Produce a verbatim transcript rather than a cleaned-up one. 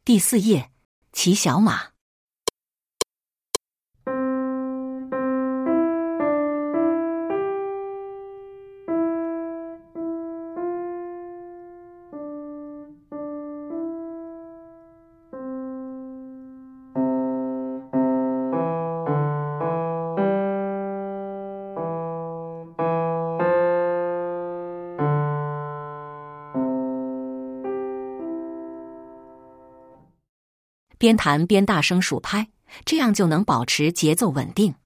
第四页，骑小马。边弹边大声数拍，这样就能保持节奏稳定。